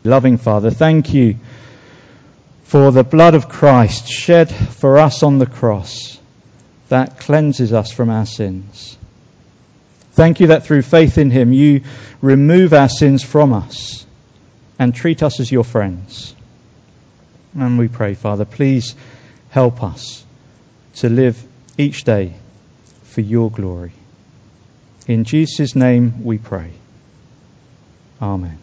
Loving Father, thank you for the blood of Christ shed for us on the cross that cleanses us from our sins. Thank you that through faith in him you remove our sins from us and treat us as your friends. And we pray, Father, please help us to live each day for your glory. In Jesus' name we pray. Amen.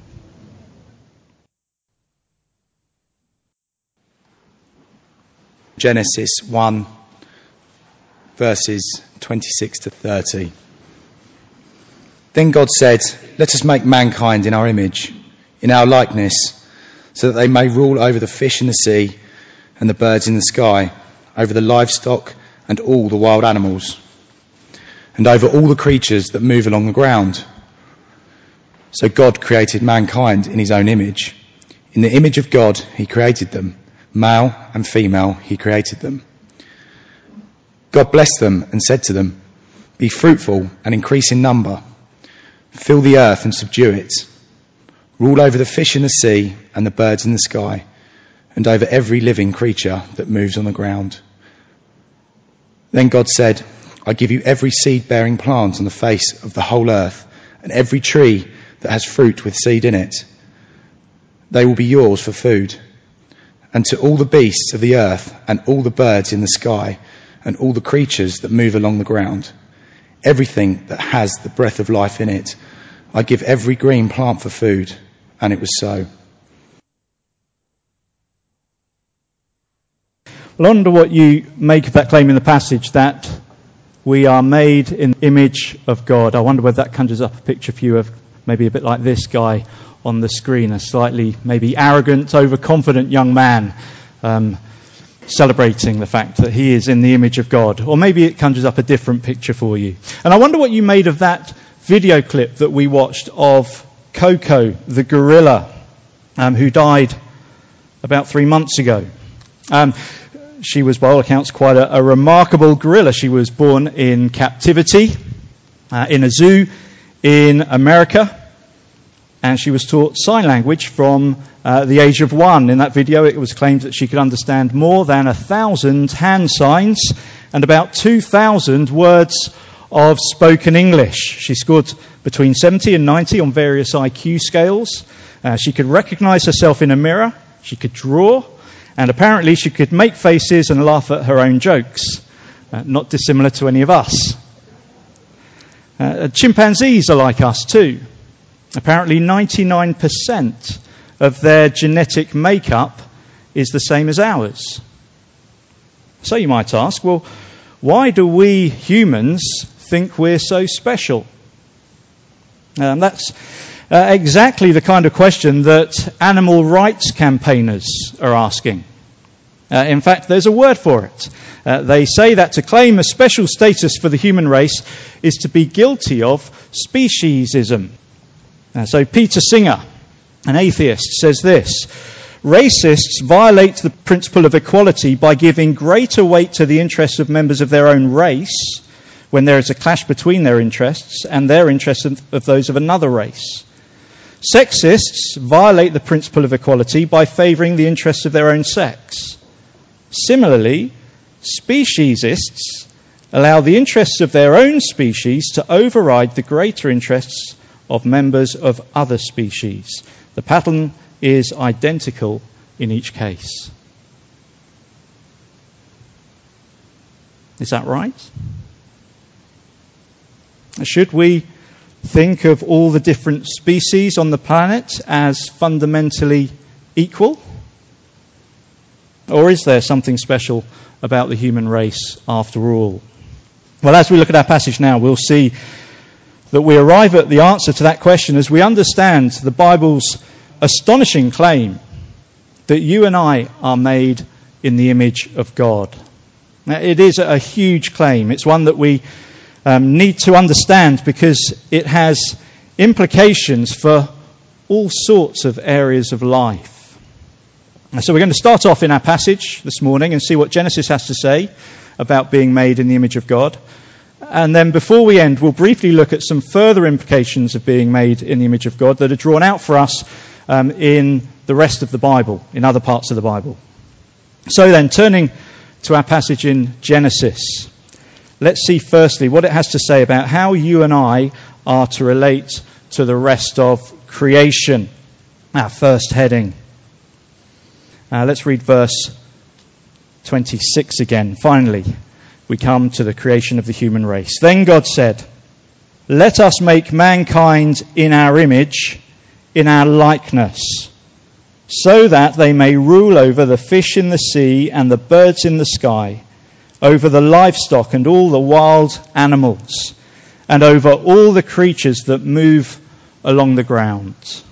Genesis 1, verses 26 to 30. Then God said, "Let us make mankind in our image, in our likeness, so that they may rule over the fish in the sea and the birds in the sky, over the livestock and all the wild animals, and over all the creatures that move along the ground." So God created mankind in his own image. In the image of God he created them. Male and female he created them. God blessed them and said to them, "Be fruitful and increase in number. Fill the earth and subdue it. Rule over the fish in the sea and the birds in the sky, and over every living creature that moves on the ground." Then God said, "I give you every seed-bearing plant on the face of the whole earth, and every tree that has fruit with seed in it. They will be yours for food. And to all the beasts of the earth, and all the birds in the sky, and all the creatures that move along the ground, everything that has the breath of life in it, I give every green plant for food." And it was so. Well, I wonder what you make of that claim in the passage that we are made in the image of God. I wonder whether that conjures up a picture for you of maybe a bit like this guy on the screen, a slightly maybe arrogant, overconfident young man celebrating the fact that he is in the image of God. Or maybe it conjures up a different picture for you. And I wonder what you made of that video clip that we watched of Coco, the gorilla, who died about 3 months ago. She was, by all accounts, quite a remarkable gorilla. She was born in captivity in a zoo in America, and she was taught sign language from the age of 1. In that video, it was claimed that she could understand more than 1,000 hand signs and about 2,000 words of spoken English. She scored between 70 and 90 on various IQ scales. She could recognize herself in a mirror. She could draw. And apparently she could make faces and laugh at her own jokes. Not dissimilar to any of us. Chimpanzees are like us too. Apparently 99% of their genetic makeup is the same as ours. So you might ask, well, why do we humans think we're so special? That's exactly the kind of question that animal rights campaigners are asking. In fact, there's a word for it. They say that to claim a special status for the human race is to be guilty of speciesism. So Peter Singer, an atheist, says this: "Racists violate the principle of equality by giving greater weight to the interests of members of their own race when there is a clash between their interests and their interests of those of another race. Sexists violate the principle of equality by favouring the interests of their own sex. Similarly, speciesists allow the interests of their own species to override the greater interests of members of other species. The pattern is identical in each case." Is that right? Should we think of all the different species on the planet as fundamentally equal? Or is there something special about the human race after all? Well, as we look at our passage now, we'll see that we arrive at the answer to that question as we understand the Bible's astonishing claim that you and I are made in the image of God. Now, it is a huge claim. It's one that we need to understand because it has implications for all sorts of areas of life. So we're going to start off in our passage this morning and see what Genesis has to say about being made in the image of God. And then before we end, we'll briefly look at some further implications of being made in the image of God that are drawn out for us in the rest of the Bible, in other parts of the Bible. So then, turning to our passage in Genesis, let's see firstly what it has to say about how you and I are to relate to the rest of creation. Our first heading. Let's read verse 26 again. Finally, we come to the creation of the human race. Then God said, "Let us make mankind in our image, in our likeness, so that they may rule over the fish in the sea and the birds in the sky, over the livestock and all the wild animals, and over all the creatures that move along the ground."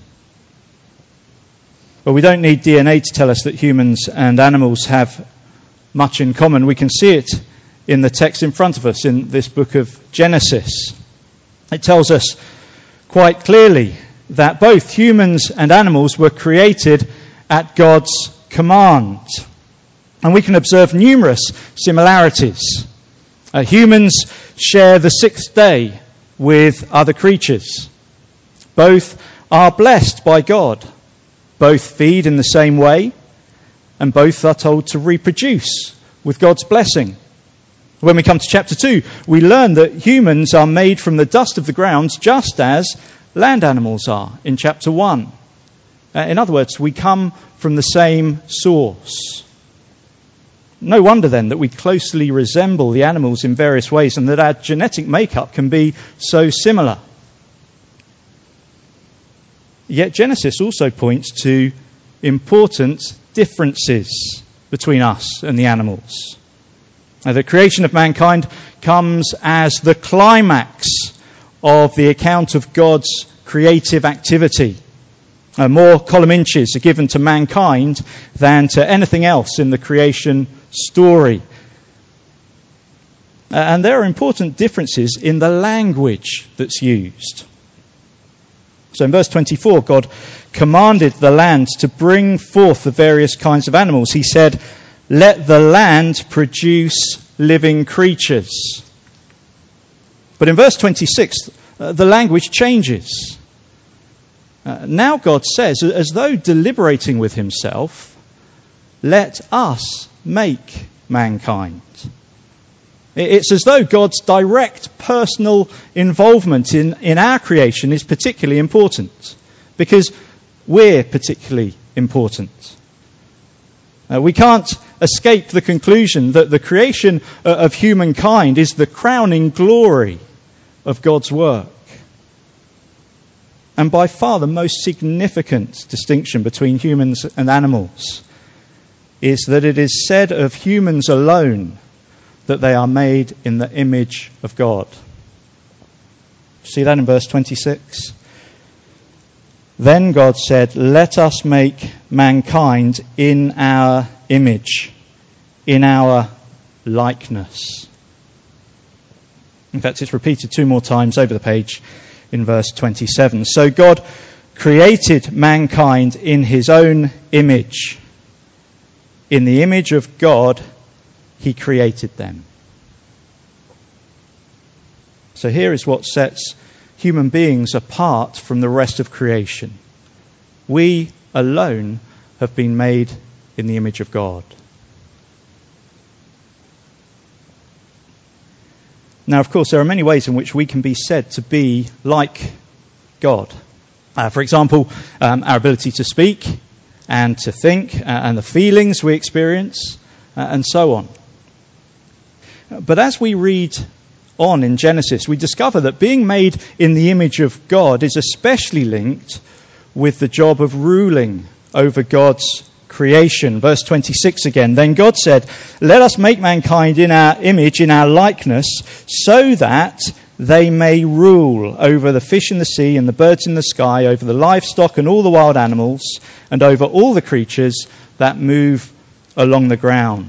Well, we don't need DNA to tell us that humans and animals have much in common. We can see it in the text in front of us in this book of Genesis. It tells us quite clearly that both humans and animals were created at God's command. And we can observe numerous similarities. Humans share the sixth day with other creatures. Both are blessed by God. Both feed in the same way. And both are told to reproduce with God's blessing. When we come to chapter 2, we learn that humans are made from the dust of the ground just as land animals are in chapter 1. In other words, we come from the same source. No wonder then that we closely resemble the animals in various ways and that our genetic makeup can be so similar. Yet Genesis also points to important differences between us and the animals. The creation of mankind comes as the climax of the account of God's creative activity. More column inches are given to mankind than to anything else in the creation story. And there are important differences in the language that's used. So in verse 24, God commanded the land to bring forth the various kinds of animals. He said, "Let the land produce living creatures." But in verse 26, the language changes. Now God says, as though deliberating with himself, "Let us make mankind." It's as though God's direct personal involvement in our creation is particularly important, because we're particularly important. We can't escape the conclusion that the creation of humankind is the crowning glory of God's work. And by far the most significant distinction between humans and animals is that it is said of humans alone that they are made in the image of God. See that in verse 26? Then God said, "Let us make mankind in our image, in our likeness." In fact, it's repeated 2 more times over the page in verse 27. So God created mankind in his own image. In the image of God, he created them. So here is what sets human beings apart from the rest of creation. We alone have been made in the image of God. Now, of course, there are many ways in which we can be said to be like God. For example, our ability to speak and to think and the feelings we experience and so on. But as we read on in Genesis, we discover that being made in the image of God is especially linked with the job of ruling over God's creation. Verse 26 again. Then God said, "Let us make mankind in our image, in our likeness, so that they may rule over the fish in the sea and the birds in the sky, over the livestock and all the wild animals, and over all the creatures that move along the ground."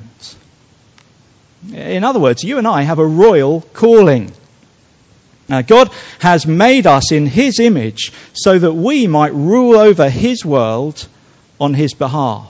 In other words, you and I have a royal calling. God has made us in his image so that we might rule over his world on his behalf.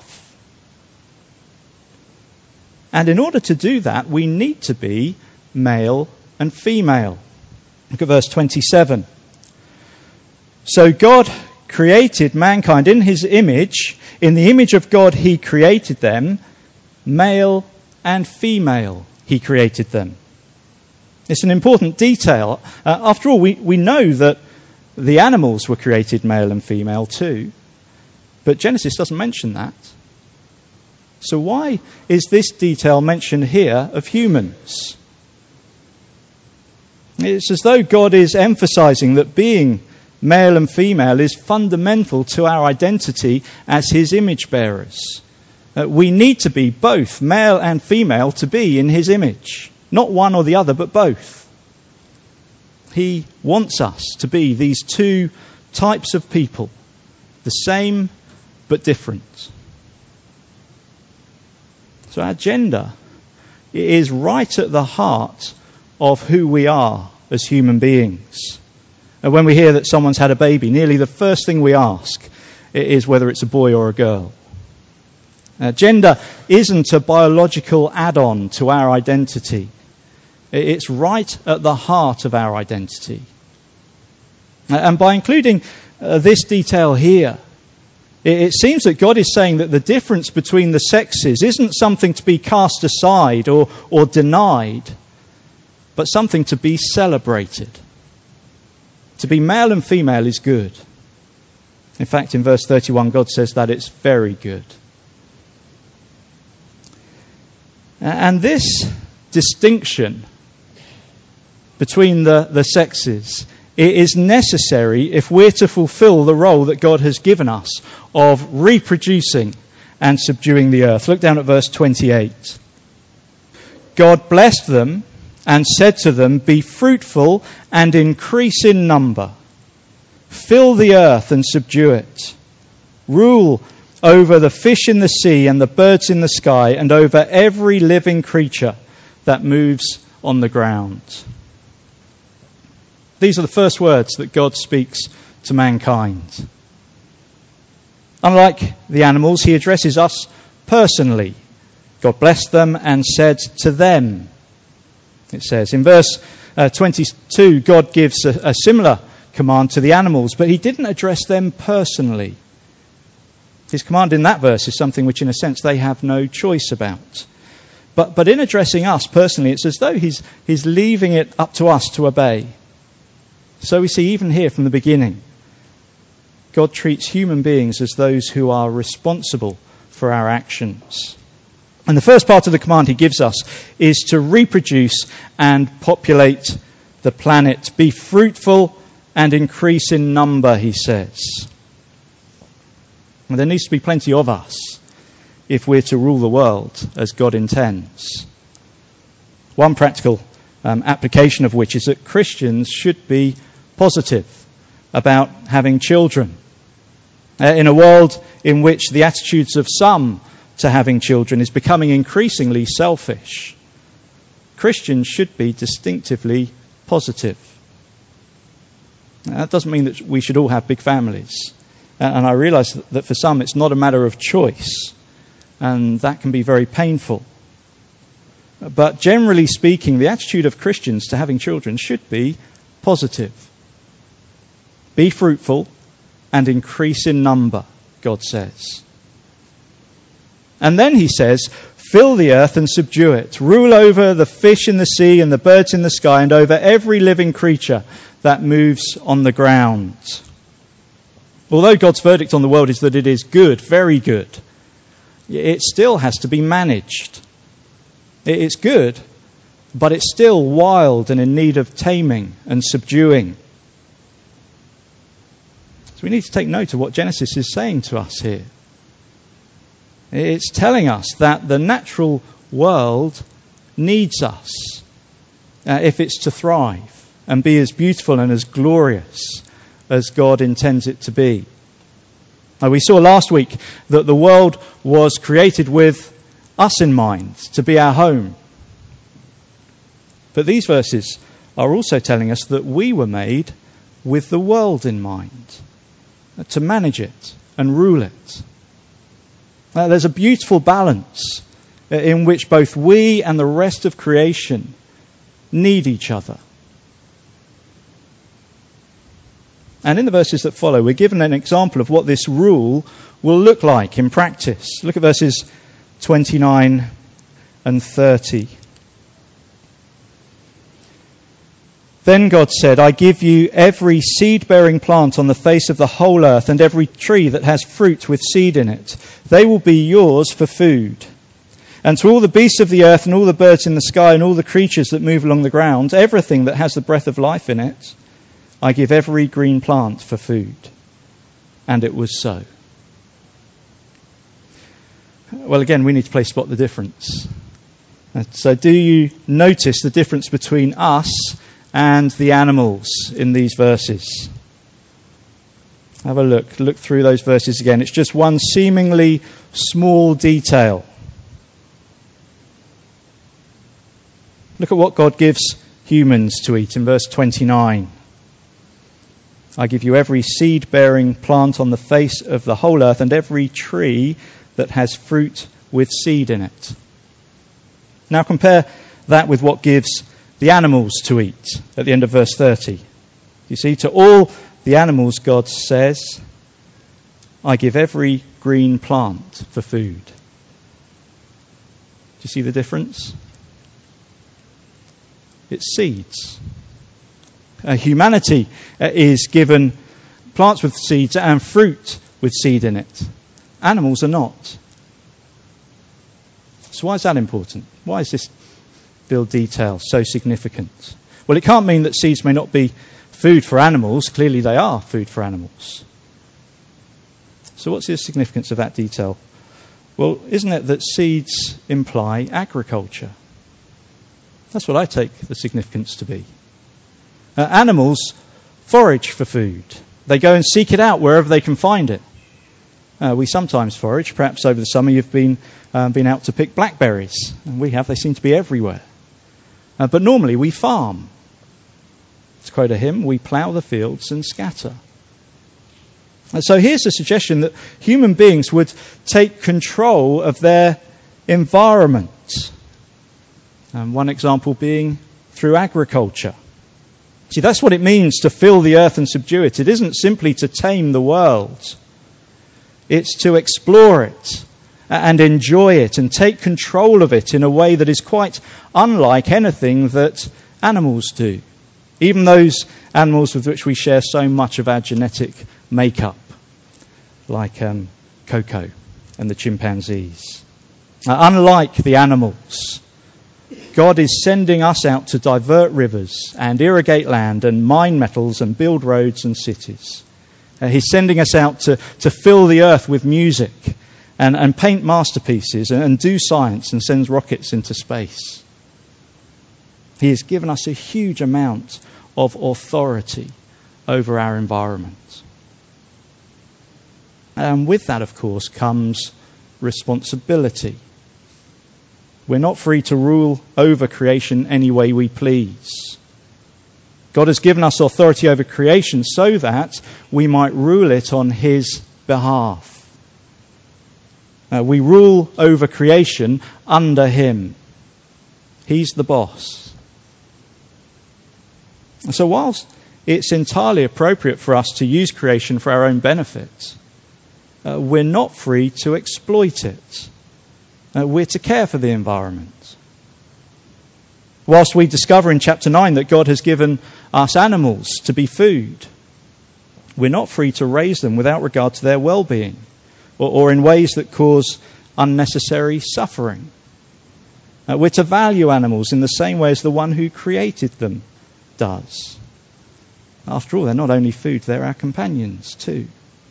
And in order to do that, we need to be male and female. Look at verse 27. So God created mankind in his image. In the image of God he created them. Male and female he created them. It's an important detail. After all, we know that the animals were created male and female too. But Genesis doesn't mention that. So why is this detail mentioned here of humans? It's as though God is emphasizing that being male and female is fundamental to our identity as his image bearers. We need to be both male and female to be in his image. Not one or the other, but both. He wants us to be these two types of people, the same but different. So our gender is right at the heart of who we are as human beings. And when we hear that someone's had a baby, nearly the first thing we ask is whether it's a boy or a girl. Gender isn't a biological add-on to our identity. It's right at the heart of our identity. And by including this detail here, it seems that God is saying that the difference between the sexes isn't something to be cast aside or denied, but something to be celebrated. To be male and female is good. In fact, in verse 31, God says that it's very good. And this distinction between the sexes is necessary if we're to fulfill the role that God has given us of reproducing and subduing the earth. Look down at verse 28. God blessed them and said to them, "Be fruitful and increase in number. Fill the earth and subdue it. Rule over the fish in the sea and the birds in the sky and over every living creature that moves on the ground." These are the first words that God speaks to mankind. Unlike the animals, he addresses us personally. God blessed them and said to them, it says. In verse 22, God gives a similar command to the animals, but he didn't address them personally. His command in that verse is something which, in a sense, they have no choice about. But in addressing us personally, it's as though he's leaving it up to us to obey. So we see even here from the beginning, God treats human beings as those who are responsible for our actions. And the first part of the command he gives us is to reproduce and populate the planet. Be fruitful and increase in number, he says. And there needs to be plenty of us if we're to rule the world as God intends. One practical application of which is that Christians should be positive about having children. In a world in which the attitudes of some to having children is becoming increasingly selfish, Christians should be distinctively positive. Now, that doesn't mean that we should all have big families. And I realise that for some it's not a matter of choice, and that can be very painful. But generally speaking, the attitude of Christians to having children should be positive. Be fruitful and increase in number, God says. And then he says, fill the earth and subdue it. Rule over the fish in the sea and the birds in the sky and over every living creature that moves on the ground. Although God's verdict on the world is that it is good, very good, it still has to be managed. It's good, but it's still wild and in need of taming and subduing. So we need to take note of what Genesis is saying to us here. It's telling us that the natural world needs us if it's to thrive and be as beautiful and as glorious as God intends it to be. Now, we saw last week that the world was created with us in mind, to be our home. But these verses are also telling us that we were made with the world in mind, to manage it and rule it. Now, there's a beautiful balance in which both we and the rest of creation need each other. And in the verses that follow, we're given an example of what this rule will look like in practice. Look at verses 29 and 30. Then God said, I give you every seed-bearing plant on the face of the whole earth and every tree that has fruit with seed in it. They will be yours for food. And to all the beasts of the earth and all the birds in the sky and all the creatures that move along the ground, everything that has the breath of life in it, I give every green plant for food. And it was so. Well, again, we need to play spot the difference. So do you notice the difference between us and the animals in these verses? Have a look through those verses again. It's just one seemingly small detail. Look at what God gives humans to eat in verse 29. I give you every seed-bearing plant on the face of the whole earth and every tree that has fruit with seed in it. Now compare that with what gives the animals to eat at the end of verse 30. You see, to all the animals, God says, I give every green plant for food. Do you see the difference? It's seeds. Humanity is given plants with seeds and fruit with seed in it. Animals are not. So why is that important? Why is this little detail so significant? Well, it can't mean that seeds may not be food for animals. Clearly they are food for animals. So what's the significance of that detail? Well, isn't it that seeds imply agriculture? That's what I take the significance to be. Animals forage for food. They go and seek it out wherever they can find it. We sometimes forage. Perhaps over the summer you've been out to pick blackberries. And we have. They seem to be everywhere. But normally we farm. To quote a hymn, we plough the fields and scatter. And so here's a suggestion that human beings would take control of their environment. One example being through agriculture. See, that's what it means to fill the earth and subdue it. It isn't simply to tame the world. It's to explore it and enjoy it and take control of it in a way that is quite unlike anything that animals do. Even those animals with which we share so much of our genetic makeup, like Coco and the chimpanzees. Unlike the animals, God is sending us out to divert rivers and irrigate land and mine metals and build roads and cities. He's sending us out to fill the earth with music and paint masterpieces and do science and sends rockets into space. He has given us a huge amount of authority over our environment. And with that, of course, comes responsibility. We're not free to rule over creation any way we please. God has given us authority over creation so that we might rule it on His behalf. We rule over creation under Him. He's the boss. So whilst it's entirely appropriate for us to use creation for our own benefit, we're not free to exploit it. We're to care for the environment. Whilst we discover in chapter 9 that God has given us animals to be food, we're not free to raise them without regard to their well-being or in ways that cause unnecessary suffering. We're to value animals in the same way as the one who created them does. After all, they're not only food, they're our companions too.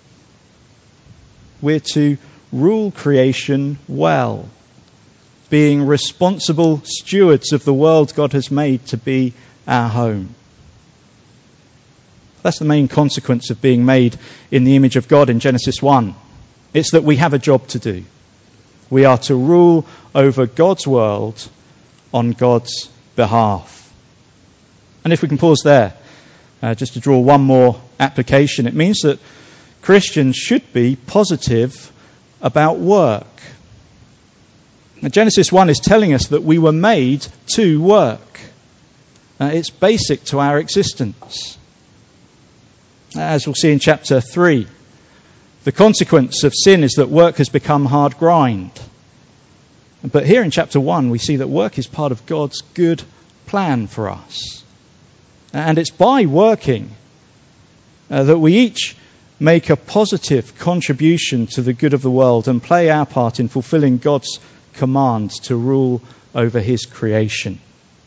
We're to rule creation well, being responsible stewards of the world God has made to be our home. That's the main consequence of being made in the image of God in Genesis 1. It's that we have a job to do. We are to rule over God's world on God's behalf. And if we can pause there, just to draw one more application, it means that Christians should be positive about work. Now, Genesis 1 is telling us that we were made to work. It's basic to our existence. As we'll see in chapter 3, the consequence of sin is that work has become hard grind. But here in chapter 1, we see that work is part of God's good plan for us. And it's by working that we each make a positive contribution to the good of the world and play our part in fulfilling God's command to rule over his creation.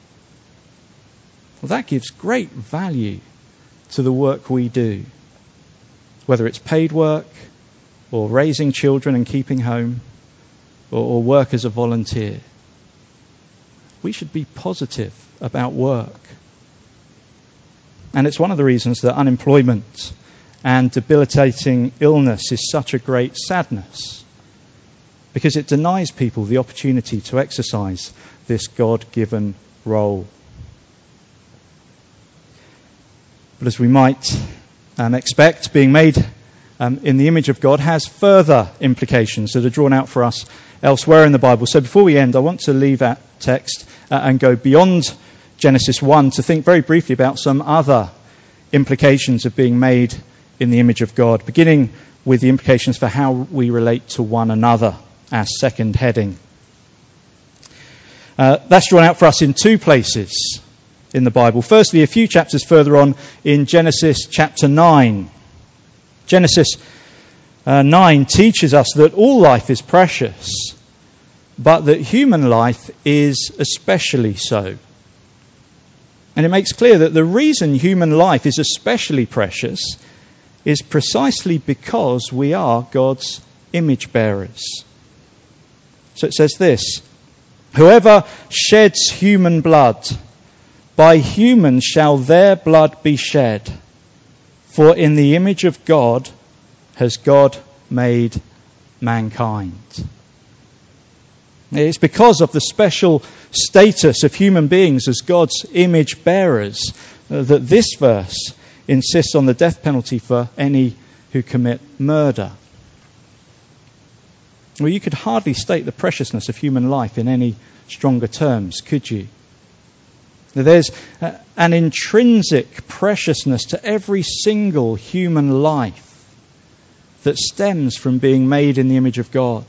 Well, that gives great value to the work we do, whether it's paid work or raising children and keeping home or work as a volunteer. We should be positive about work. And it's one of the reasons that unemployment and debilitating illness is such a great sadness, because it denies people the opportunity to exercise this God-given role. But as we might expect, being made in the image of God has further implications that are drawn out for us elsewhere in the Bible. So before we end, I want to leave that text and go beyond Genesis 1 to think very briefly about some other implications of being made in the image of God, beginning with the implications for how we relate to one another, our second heading. That's drawn out for us in two places in the Bible. Firstly, a few chapters further on in Genesis chapter 9. Genesis 9 teaches us that all life is precious, but that human life is especially so. And it makes clear that the reason human life is especially precious is precisely because we are God's image bearers. So it says this: "Whoever sheds human blood, by humans shall their blood be shed. For in the image of God has God made mankind." It's because of the special status of human beings as God's image bearers that this verse insists on the death penalty for any who commit murder. Well, you could hardly state the preciousness of human life in any stronger terms, could you? There's an intrinsic preciousness to every single human life that stems from being made in the image of God.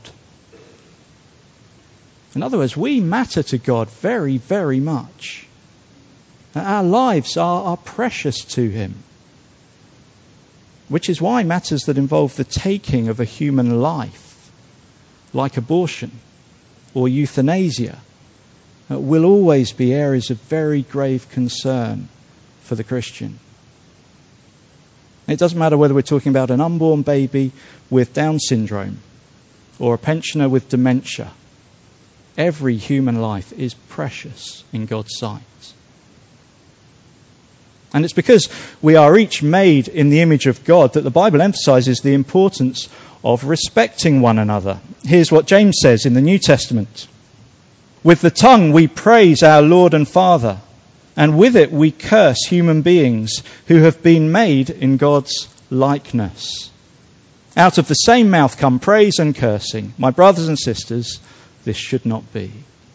In other words, we matter to God very, very much. Our lives are precious to him, which is why matters that involve the taking of a human life, like abortion or euthanasia, will always be areas of very grave concern for the Christian. It doesn't matter whether we're talking about an unborn baby with Down syndrome or a pensioner with dementia. Every human life is precious in God's sight. And it's because we are each made in the image of God that the Bible emphasizes the importance of respecting one another. Here's what James says in the New Testament: "With the tongue we praise our Lord and Father, and with it we curse human beings who have been made in God's likeness. Out of the same mouth come praise and cursing. My brothers and sisters, this should not be."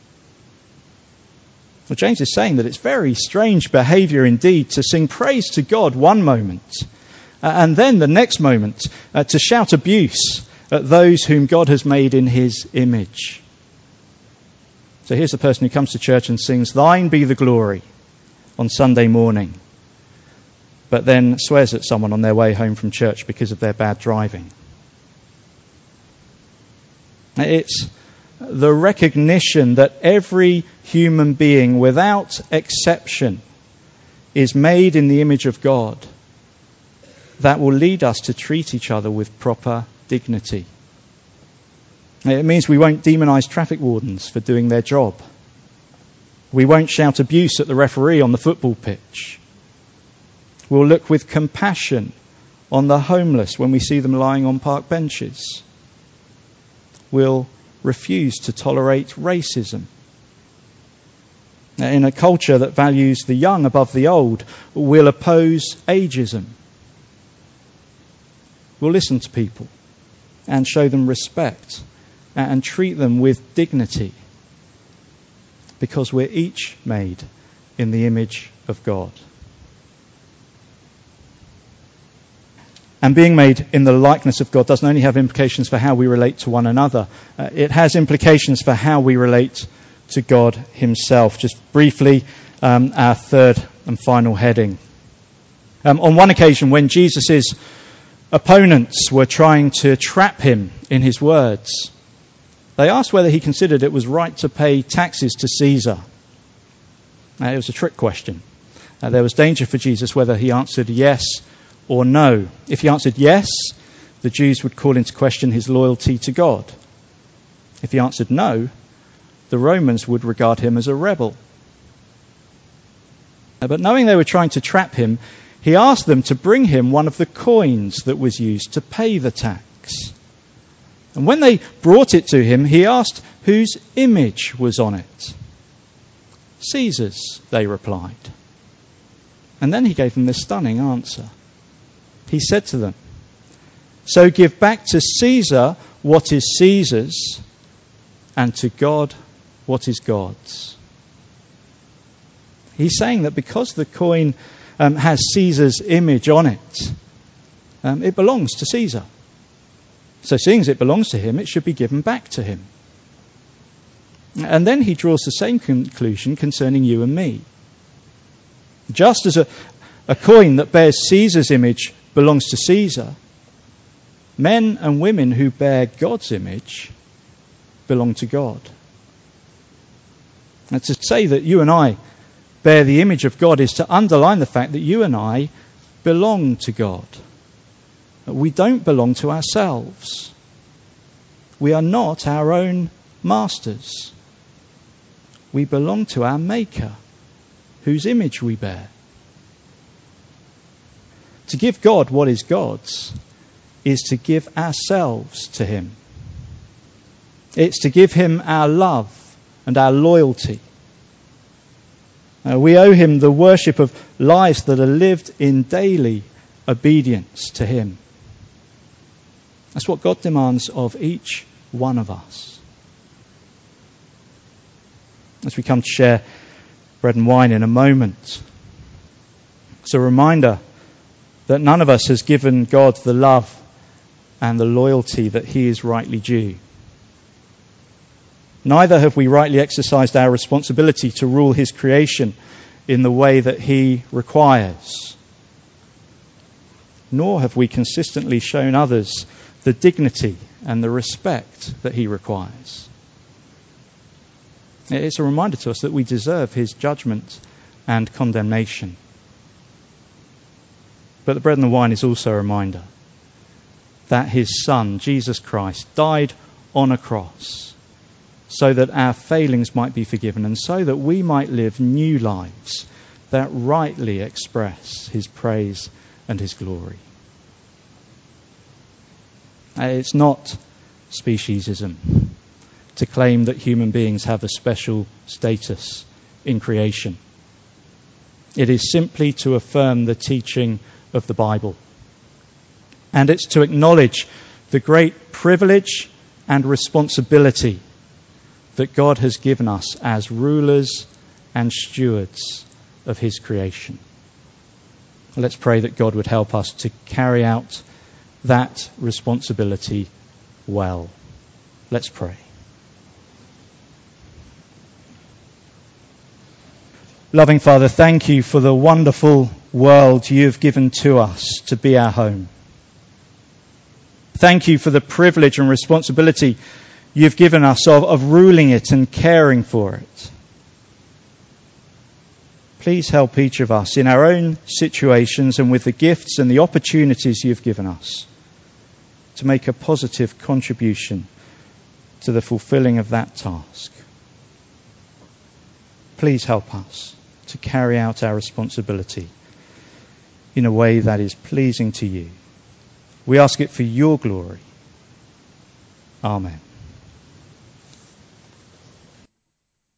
Well, James is saying that it's very strange behaviour indeed to sing praise to God one moment and then the next moment to shout abuse at those whom God has made in his image. So here's a person who comes to church and sings "Thine be the glory" on Sunday morning, but then swears at someone on their way home from church because of their bad driving. It's the recognition that every human being, without exception, is made in the image of God that will lead us to treat each other with proper dignity. It means we won't demonize traffic wardens for doing their job. We won't shout abuse at the referee on the football pitch. We'll look with compassion on the homeless when we see them lying on park benches. We'll refuse to tolerate racism. In a culture that values the young above the old, we'll oppose ageism. We'll listen to people and show them respect and treat them with dignity, because we're each made in the image of God. And being made in the likeness of God doesn't only have implications for how we relate to one another, it has implications for how we relate to God himself. Just briefly, our third and final heading. On one occasion, when Jesus' opponents were trying to trap him in his words, they asked whether he considered it was right to pay taxes to Caesar. It was a trick question. There was danger for Jesus whether he answered yes or no. If he answered yes, the Jews would call into question his loyalty to God. If he answered no, the Romans would regard him as a rebel. But knowing they were trying to trap him, he asked them to bring him one of the coins that was used to pay the tax. And when they brought it to him, he asked whose image was on it. Caesar's, they replied. And then he gave them this stunning answer. He said to them, "So give back to Caesar what is Caesar's, and to God what is God's." He's saying that because the coin has Caesar's image on it, it belongs to Caesar. So seeing as it belongs to him, it should be given back to him. And then he draws the same conclusion concerning you and me. Just as a coin that bears Caesar's image belongs to Caesar, men and women who bear God's image belong to God. And to say that you and I bear the image of God is to underline the fact that you and I belong to God. We don't belong to ourselves. We are not our own masters. We belong to our Maker, whose image we bear. To give God what is God's is to give ourselves to him. It's to give him our love and our loyalty. We owe him the worship of lives that are lived in daily obedience to him. That's what God demands of each one of us. As we come to share bread and wine in a moment, it's a reminder that none of us has given God the love and the loyalty that he is rightly due. Neither have we rightly exercised our responsibility to rule his creation in the way that he requires. Nor have we consistently shown others the dignity and the respect that he requires. It's a reminder to us that we deserve his judgment and condemnation. But the bread and the wine is also a reminder that his Son, Jesus Christ, died on a cross so that our failings might be forgiven and so that we might live new lives that rightly express his praise and his glory. It's not speciesism to claim that human beings have a special status in creation. It is simply to affirm the teaching of the Bible. And it's to acknowledge the great privilege and responsibility that God has given us as rulers and stewards of his creation. Let's pray that God would help us to carry out that responsibility well. Let's pray. Loving Father, thank you for the wonderful world you have given to us to be our home. Thank you for the privilege and responsibility you've given us of ruling it and caring for it. Please help each of us in our own situations and with the gifts and the opportunities you've given us to make a positive contribution to the fulfilling of that task. Please help us to carry out our responsibility in a way that is pleasing to you. We ask it for your glory. Amen.